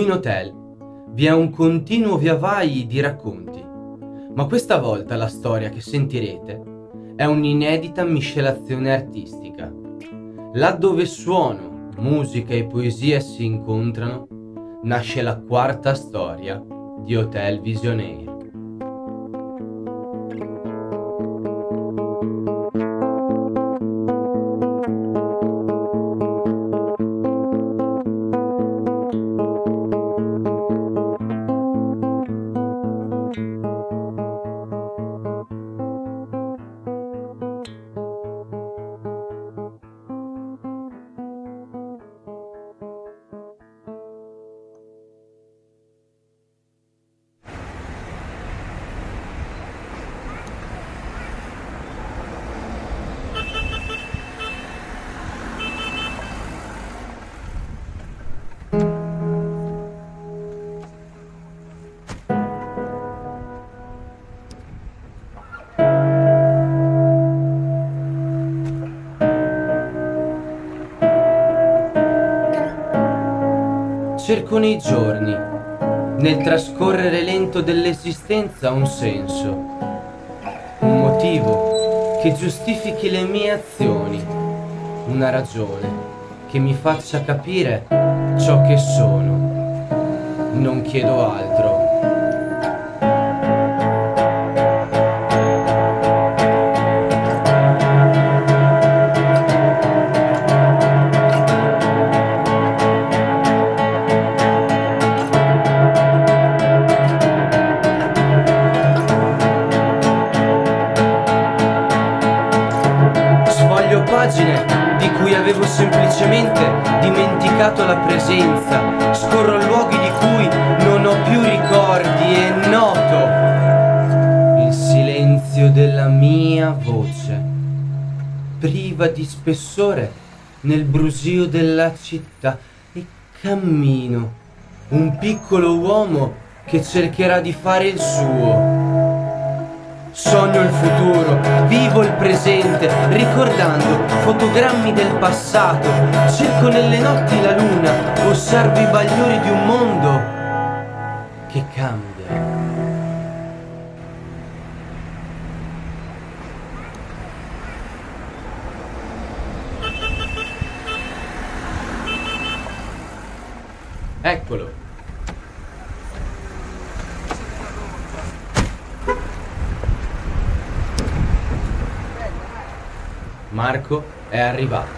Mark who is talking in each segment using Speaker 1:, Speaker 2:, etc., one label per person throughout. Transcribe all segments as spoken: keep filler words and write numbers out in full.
Speaker 1: Qui in hotel vi è un continuo via vai di racconti, ma questa volta la storia che sentirete è un'inedita miscelazione artistica. Laddove suono, musica e poesia si incontrano, nasce la quarta storia di Hotel Visionaire. Cerco nei giorni, nel trascorrere lento dell'esistenza, un senso, un motivo che giustifichi le mie azioni, una ragione che mi faccia capire ciò che sono. Non chiedo altro. Di cui avevo semplicemente dimenticato la presenza, scorro luoghi di cui non ho più ricordi e noto il silenzio della mia voce, priva di spessore nel brusio della città, e cammino, un piccolo uomo che cercherà di fare il suo. Sogno il futuro, vivo il presente, ricordando fotogrammi del passato. Cerco nelle notti la luna, osservo i bagliori di un mondo che cambia. Eccolo. Marco è arrivato.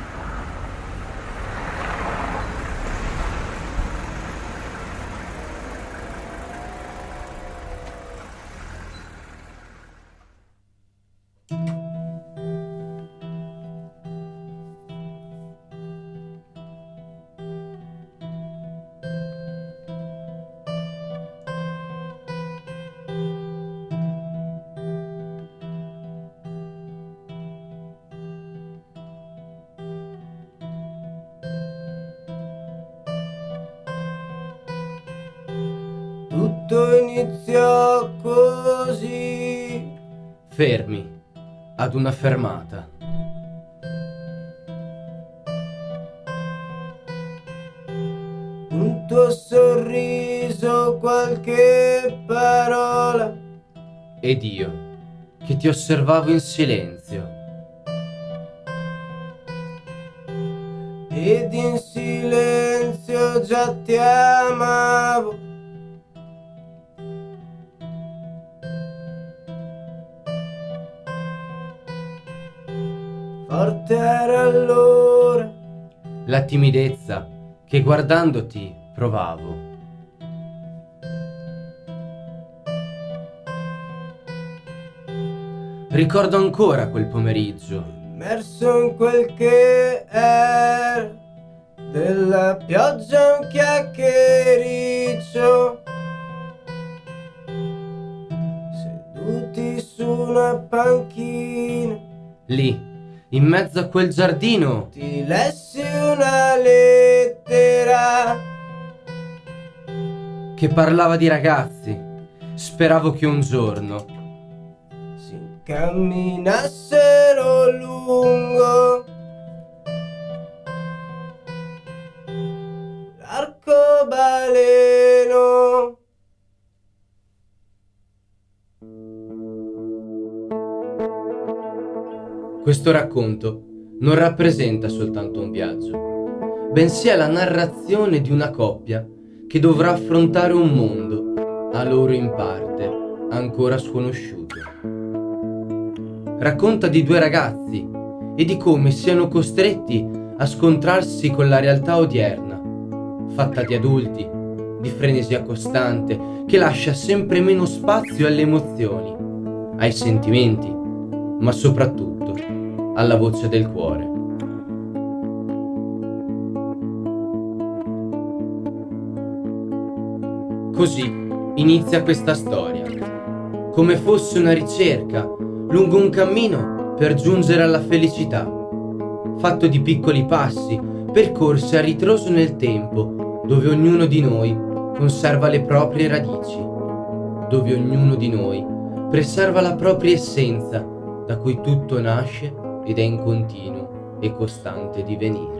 Speaker 2: Tutto iniziò così.
Speaker 1: Fermi ad una fermata.
Speaker 2: Un tuo sorriso, qualche parola,
Speaker 1: Ed io, che ti osservavo in silenzio.
Speaker 2: ed in silenzio già ti amavo. Forte era allora
Speaker 1: La timidezza che guardandoti provavo. Ricordo ancora quel pomeriggio,
Speaker 2: immerso in quel che era della pioggia, un chiacchiericcio, seduti su una panchina.
Speaker 1: lì, in mezzo a quel giardino.
Speaker 2: Ti lessi una lettera
Speaker 1: Che parlava di ragazzi. Speravo che un giorno
Speaker 2: si incamminassero lungo l'arco arcobaleno.
Speaker 1: Questo racconto non rappresenta soltanto un viaggio, bensì è la narrazione di una coppia che dovrà affrontare un mondo, a loro in parte, ancora sconosciuto. Racconta di due ragazzi e di come siano costretti a scontrarsi con la realtà odierna, fatta di adulti, di frenesia costante, che lascia sempre meno spazio alle emozioni, ai sentimenti, ma soprattutto alla voce del cuore. Così inizia questa storia, come fosse una ricerca lungo un cammino per giungere alla felicità, fatto di piccoli passi percorsi a ritroso nel tempo, dove ognuno di noi conserva le proprie radici, dove ognuno di noi preserva la propria essenza, da cui tutto nasce ed è in continuo e costante divenire.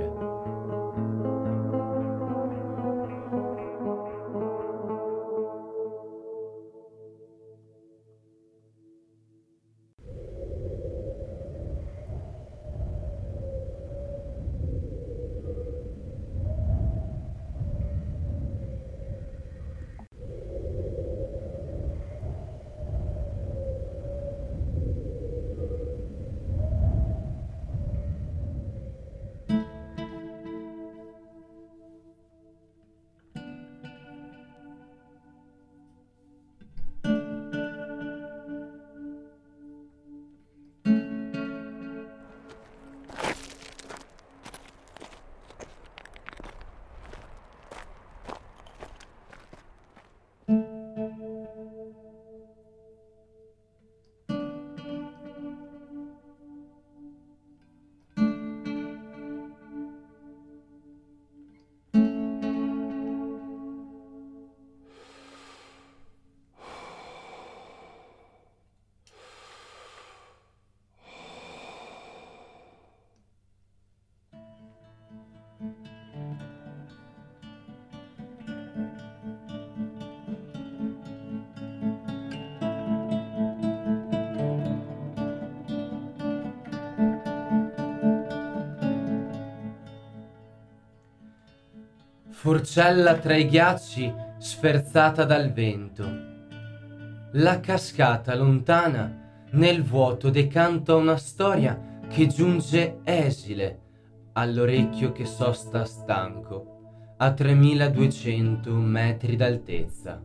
Speaker 1: Forcella tra i ghiacci sferzata dal vento. La cascata lontana nel vuoto decanta una storia che giunge esile all'orecchio che sosta stanco a tremiladuecento metri d'altezza.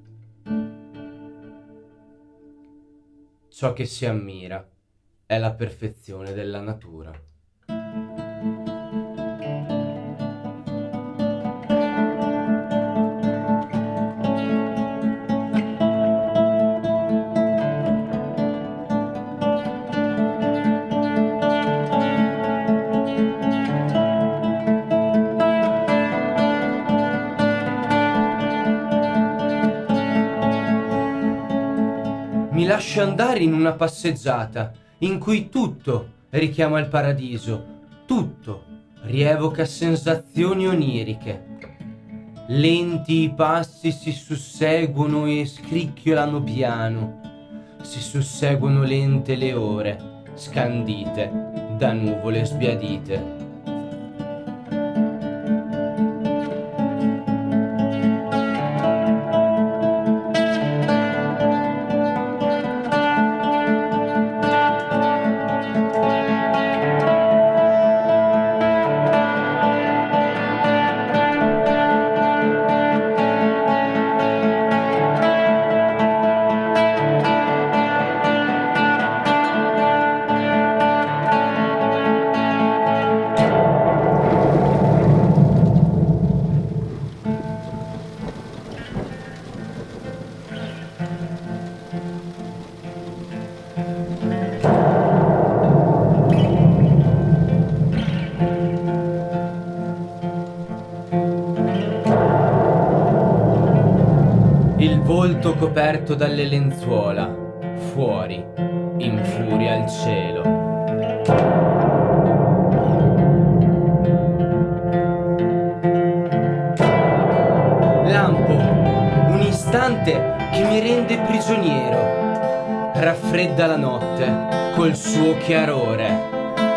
Speaker 1: Ciò che si ammira è la perfezione della natura. Mi lascio andare in una passeggiata in cui tutto richiama il paradiso, tutto rievoca sensazioni oniriche. Lenti i passi si susseguono e scricchiolano piano, si susseguono lente le ore, scandite da nuvole sbiadite. Il volto coperto dalle lenzuola, fuori, infuria il cielo. istante che mi rende prigioniero, raffredda la notte col suo chiarore.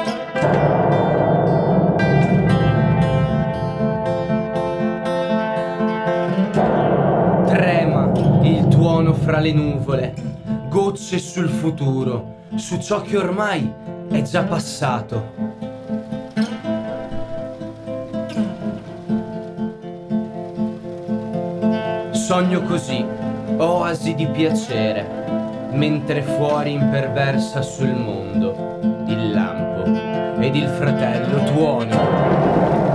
Speaker 1: Trema il tuono fra le nuvole, gocce sul futuro, su ciò che ormai è già passato. Sogno così, oasi di piacere, mentre fuori imperversa sul mondo il lampo ed il fratello tuono.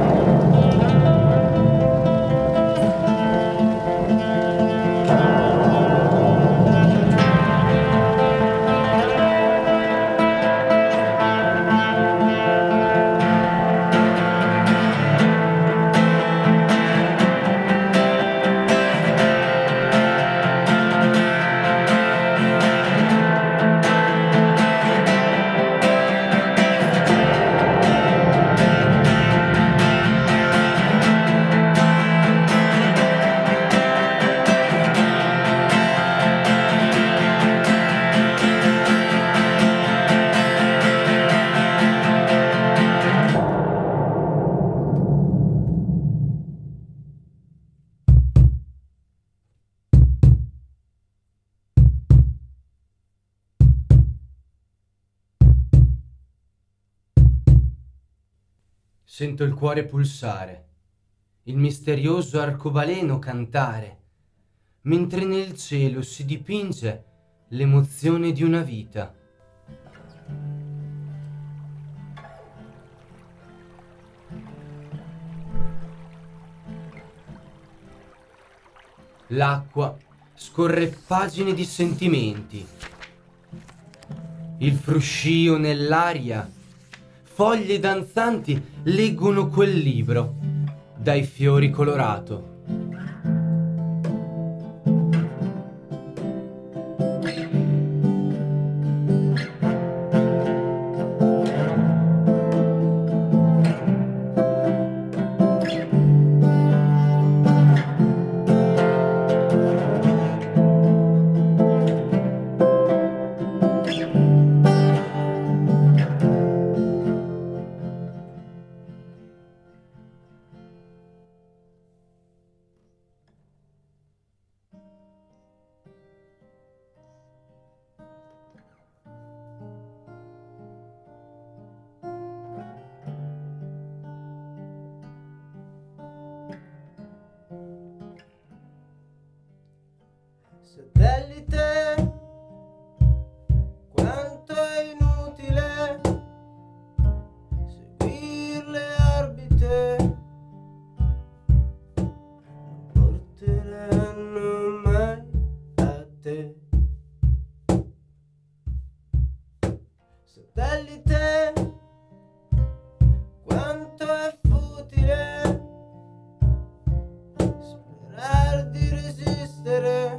Speaker 1: Sento il cuore pulsare, il misterioso arcobaleno cantare, mentre nel cielo si dipinge l'emozione di una vita. L'acqua scorre pagine di sentimenti. Il fruscio nell'aria, foglie danzanti leggono quel libro dai fiori colorato.
Speaker 2: Satellite, quanto è inutile seguir le orbite, non porteranno mai a te. Satellite, quanto è futile sperar di resistere,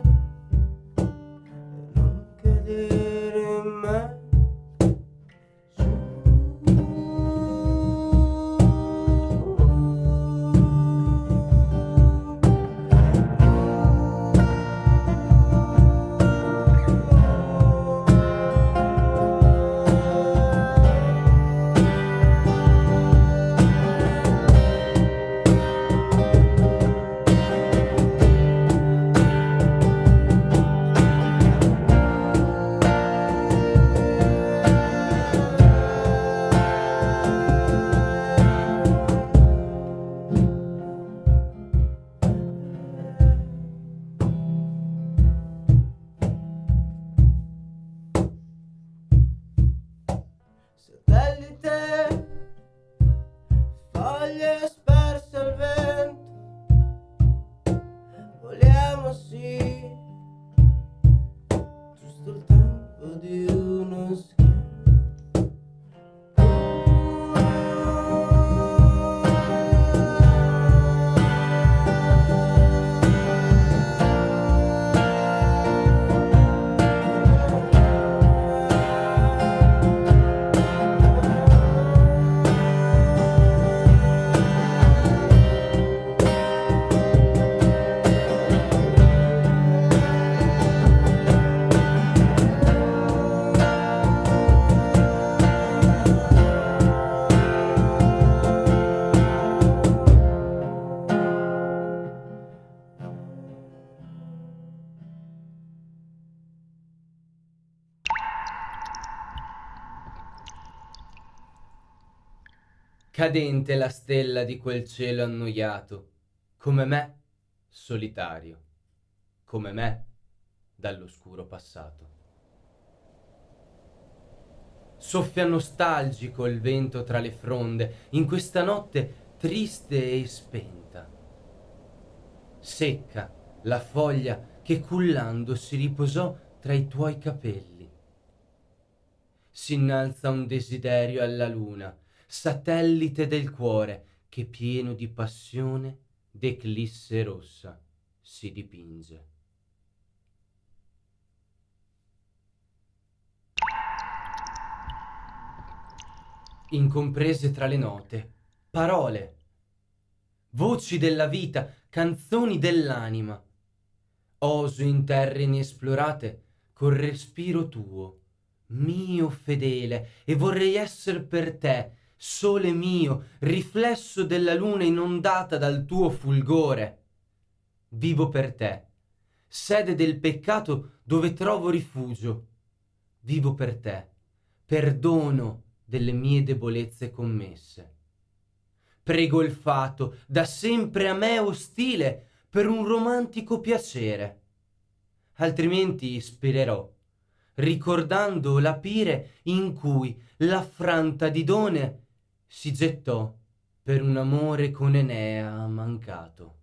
Speaker 1: cadente la stella di quel cielo annoiato, come me, solitario, come me, dall'oscuro passato. Soffia nostalgico il vento tra le fronde, in questa notte triste e spenta. Secca la foglia che cullando si riposò tra i tuoi capelli. S'innalza un desiderio alla luna, satellite del cuore, che pieno di passione d'eclisse rossa si dipinge. Incomprese tra le note, parole, voci della vita, canzoni dell'anima. Oso in terre inesplorate col respiro tuo, mio fedele, e vorrei esser per te, sole mio, riflesso della luna inondata dal tuo fulgore. Vivo per te, sede del peccato dove trovo rifugio. Vivo per te, perdono delle mie debolezze commesse. Prego il fato, da sempre a me ostile, per un romantico piacere. Altrimenti spirerò, ricordando la pire in cui l'affranta Didone si gettò per un amore con Enea mancato.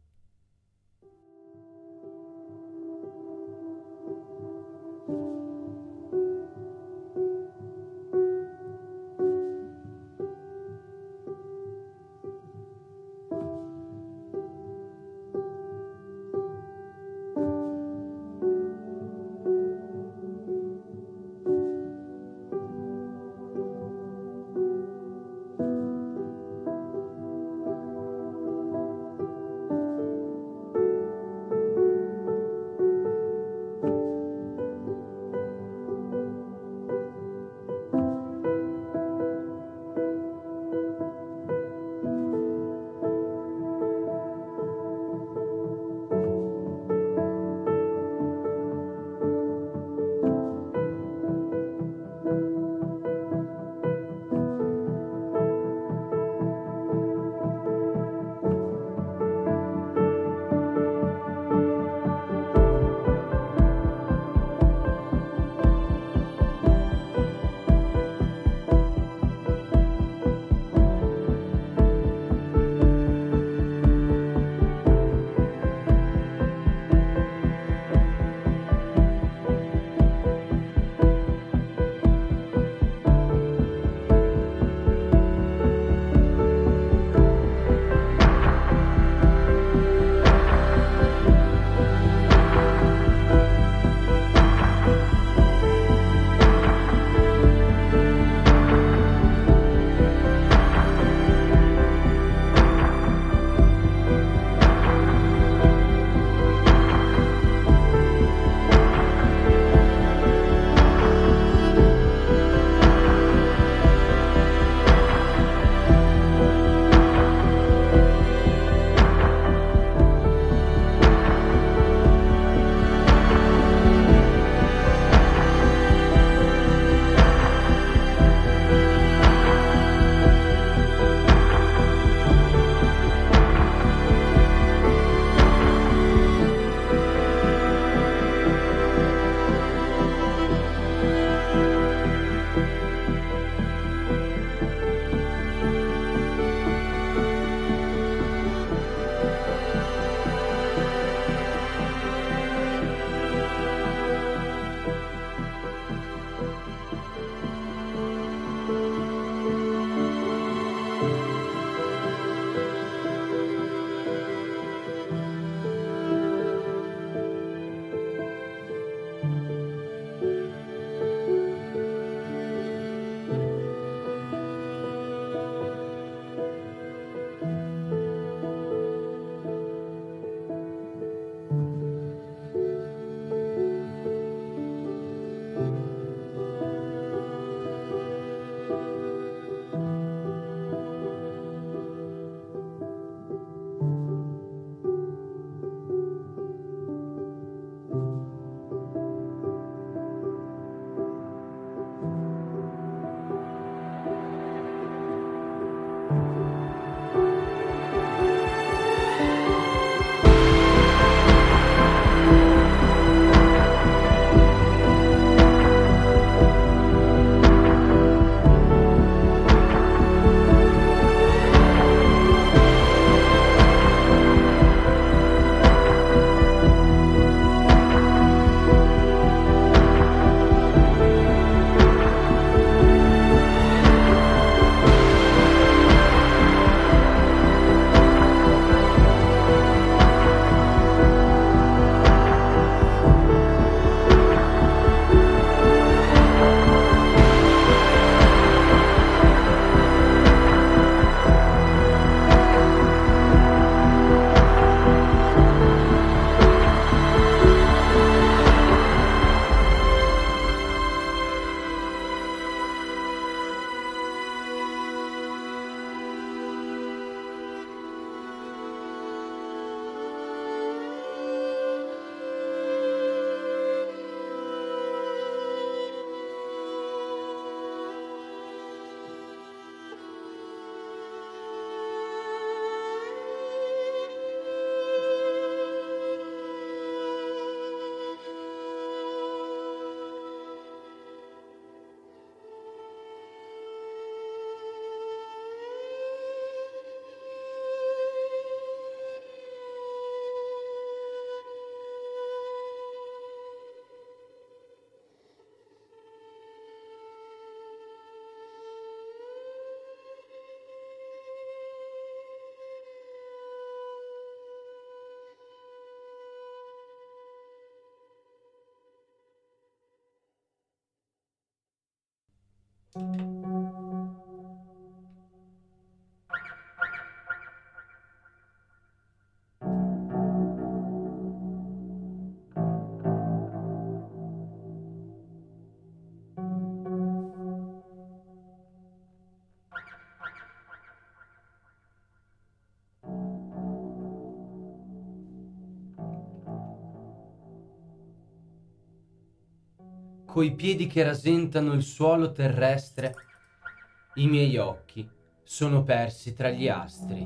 Speaker 1: coi piedi che rasentano il suolo terrestre, i miei occhi sono persi tra gli astri.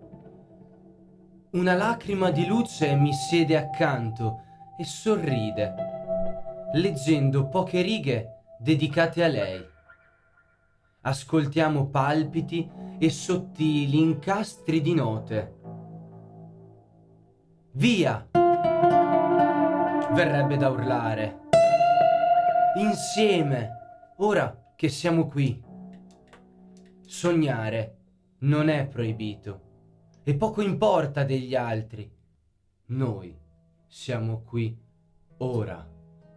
Speaker 1: Una lacrima di luce mi siede accanto e sorride, leggendo poche righe dedicate a lei. Ascoltiamo palpiti e sottili incastri di note. Via! Verrebbe da urlare. Insieme, ora che siamo qui. Sognare non è proibito e poco importa degli altri. Noi siamo qui ora.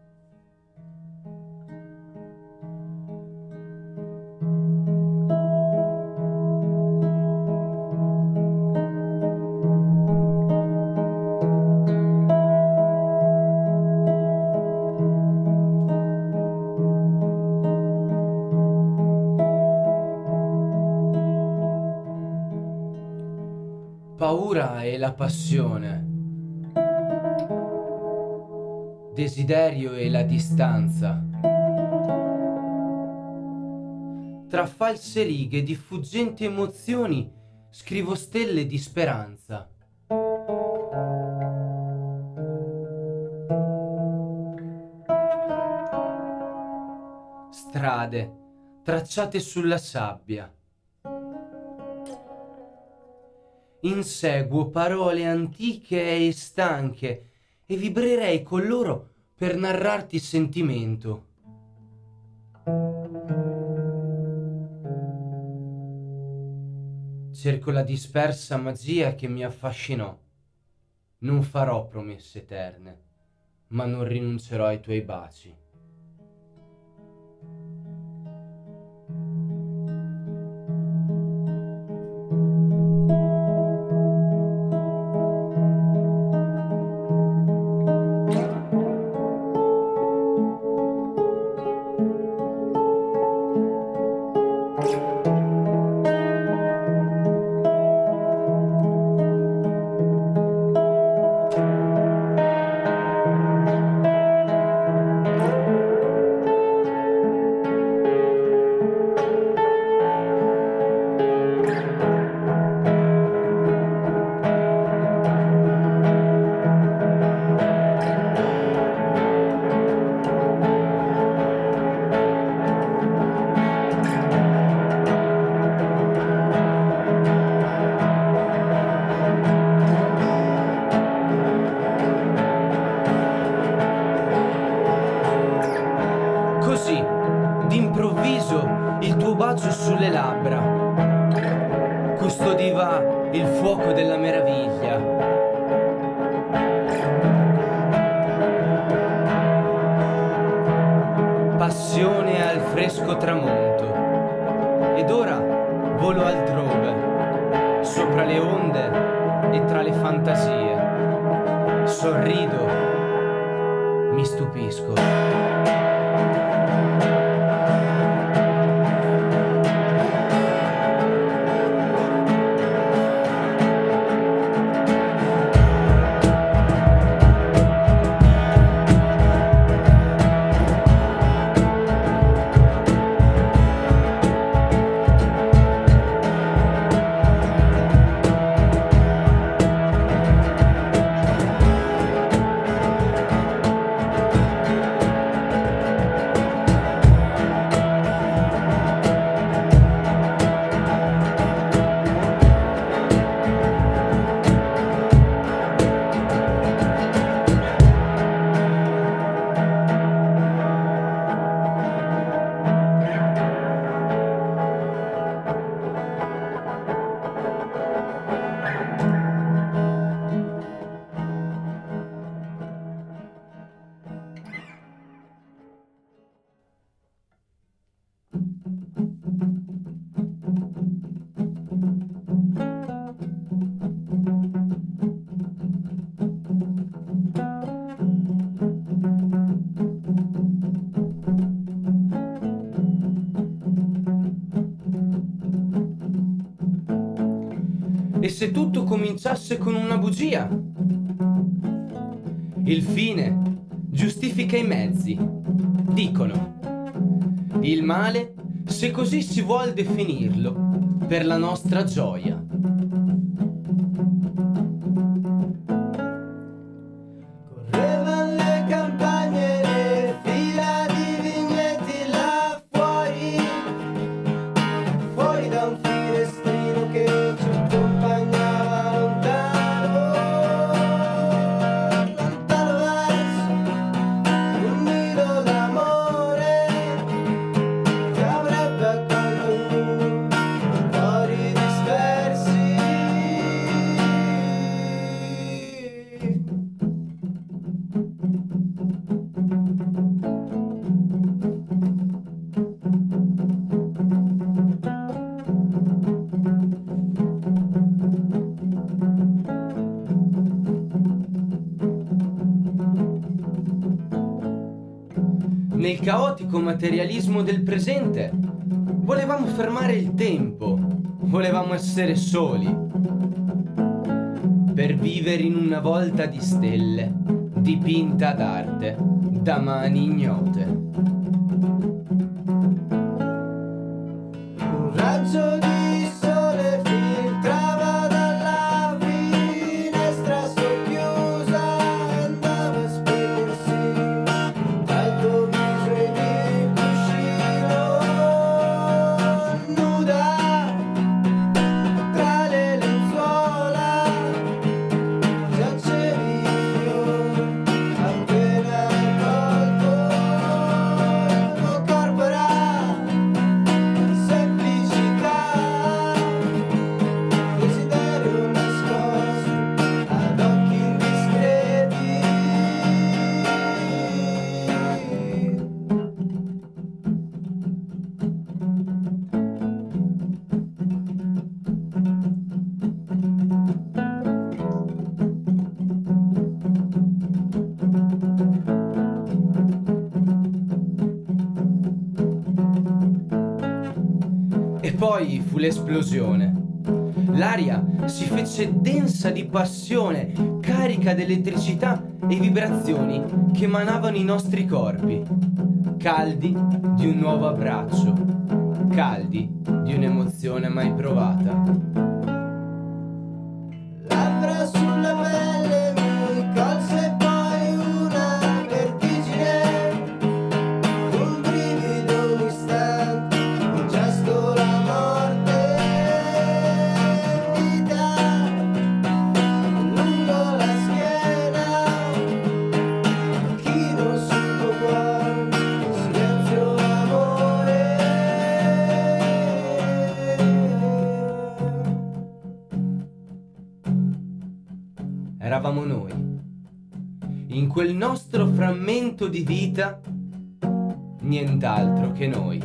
Speaker 1: Paura e la passione, desiderio e la distanza. Tra false righe di fuggenti emozioni scrivo stelle di speranza. Strade tracciate sulla sabbia. Inseguo parole antiche e stanche e vibrerei con loro per narrarti sentimento. Cerco la dispersa magia che mi affascinò. Non farò promesse eterne, ma non rinuncerò ai tuoi baci. Così, d'improvviso, il tuo bacio sulle labbra custodiva il fuoco della meraviglia. Passione al fresco tramonto. Ed ora volo altrove, sopra le onde e tra le fantasie. Sorrido, mi stupisco. E se tutto cominciasse con una bugia? Il fine giustifica i mezzi. dicono: il male, se così si vuol definirlo, per la nostra gioia.
Speaker 2: Correvan le campagne, le fila di vigneti là fuori, fuori da un finestrino che ci accompagnava lontano, lontano verso un nido d'amore che avrebbe accolto cuori dispersi.
Speaker 1: Nel caotico materialismo del presente volevamo fermare il tempo, volevamo essere soli, per vivere in una volta di stelle, dipinta d'arte, da mani ignote.
Speaker 2: Un raggio di sole filtrava dalla finestra socchiusa e andava a spegnersi dal tuo viso ed il cuscino, nuda tra le lenzuola giacevi io appena colto. Il tuo corpo era semplicità, desiderio nascosto ad occhi indiscreti.
Speaker 1: E poi fu l'esplosione. L'aria si fece densa di passione, carica d'elettricità e vibrazioni che emanavano i nostri corpi, caldi di un nuovo abbraccio, caldi di un'emozione mai provata.
Speaker 2: Labbra sulla pelle mi colse poi una vertigine, un brivido un istante, un gesto la morte, vita lungo la schiena, chino sul tuo cuore, silenzio amore.
Speaker 1: Eravamo noi, in quel nostro frammento di vita, nient'altro che noi.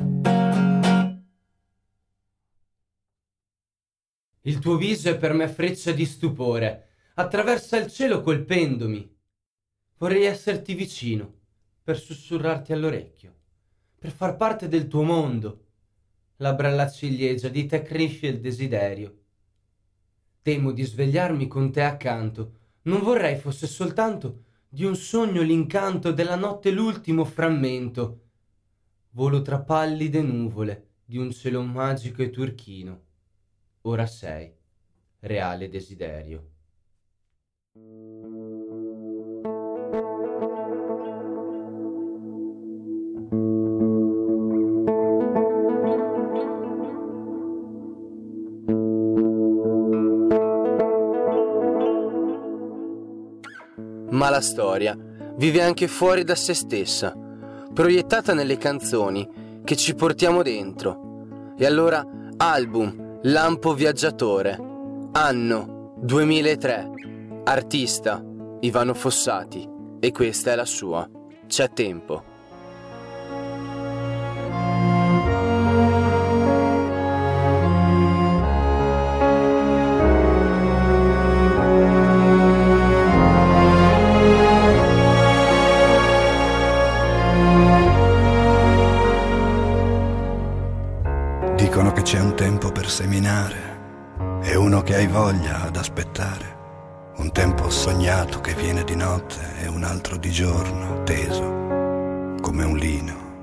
Speaker 1: Il tuo viso è per me freccia di stupore, attraversa il cielo colpendomi. Vorrei esserti vicino, per sussurrarti all'orecchio, per far parte del tuo mondo. Labbra alla ciliegia, di te cresce il desiderio. Temo di svegliarmi con te accanto, non vorrei fosse soltanto di un sogno l'incanto della notte l'ultimo frammento. Volo tra pallide nuvole di un cielo magico e turchino. Ora sei, reale desiderio. Ma la storia vive anche fuori da se stessa, proiettata nelle canzoni che ci portiamo dentro. E allora, album Lampo Viaggiatore, anno duemilatré, artista Ivano Fossati, e questa è la sua C'è tempo.
Speaker 3: Dicono che c'è un tempo per seminare e uno che hai voglia ad aspettare, un tempo sognato che viene di notte e un altro di giorno, teso come un lino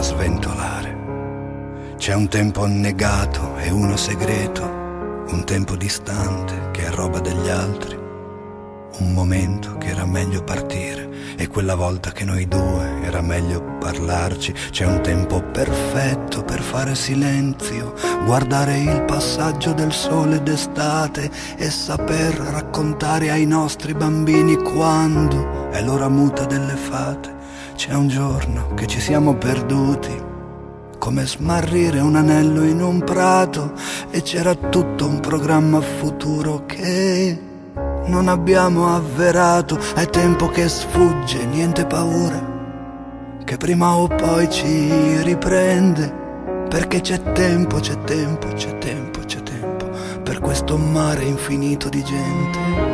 Speaker 3: sventolare. C'è un tempo annegato e uno segreto, un tempo distante che è roba degli altri, un momento che era meglio partire e quella volta che noi due era meglio parlarci. C'è un tempo perfetto per fare silenzio, guardare il passaggio del sole d'estate e saper raccontare ai nostri bambini quando è l'ora muta delle fate. C'è un giorno che ci siamo perduti, come smarrire un anello in un prato, e c'era tutto un programma futuro che non abbiamo avverato. È tempo che sfugge, niente paura, che prima o poi ci riprende, perché c'è tempo, c'è tempo, c'è tempo, c'è tempo per questo mare infinito di gente.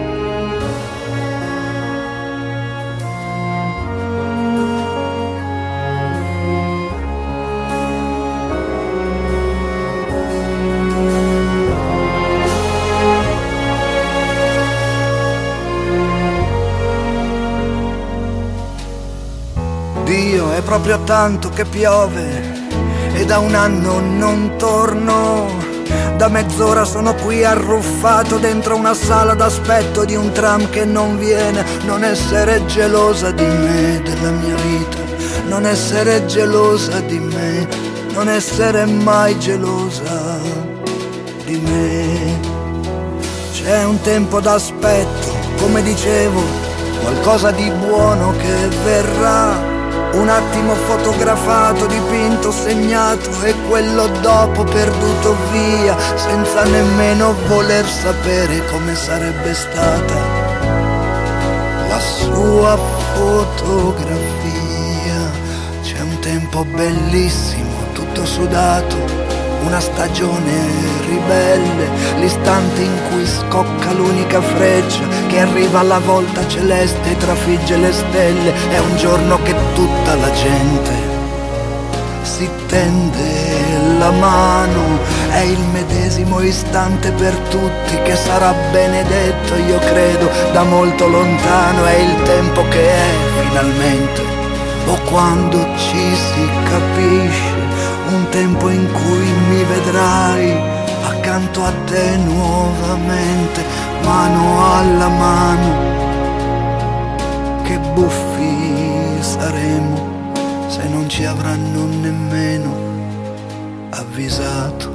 Speaker 3: Dio, è proprio tanto che piove e da un anno non torno. Da mezz'ora sono qui arruffato dentro una sala d'aspetto di un tram che non viene. Non essere gelosa di me, della mia vita, non essere gelosa di me, non essere mai gelosa di me. C'è un tempo d'aspetto, come dicevo, qualcosa di buono che verrà. Un attimo fotografato, dipinto, segnato, e quello dopo perduto via, senza nemmeno voler sapere come sarebbe stata la sua fotografia. C'è un tempo bellissimo, tutto sudato, una stagione ribelle, l'istante in cui scocca l'unica freccia che arriva alla volta celeste e trafigge le stelle. È un giorno che tutta la gente si tende la mano, è il medesimo istante per tutti che sarà benedetto, io credo, da molto lontano. È il tempo che è finalmente, o quando ci si capisce, un tempo in cui mi vedrai accanto a te nuovamente, mano alla mano. Che buffi saremo se non ci avranno nemmeno avvisato.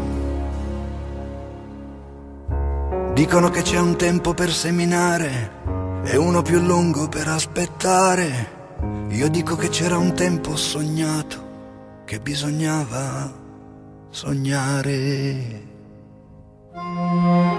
Speaker 3: Dicono che c'è un tempo per seminare e uno più lungo per aspettare. Io dico che c'era un tempo sognato, che bisognava sognare.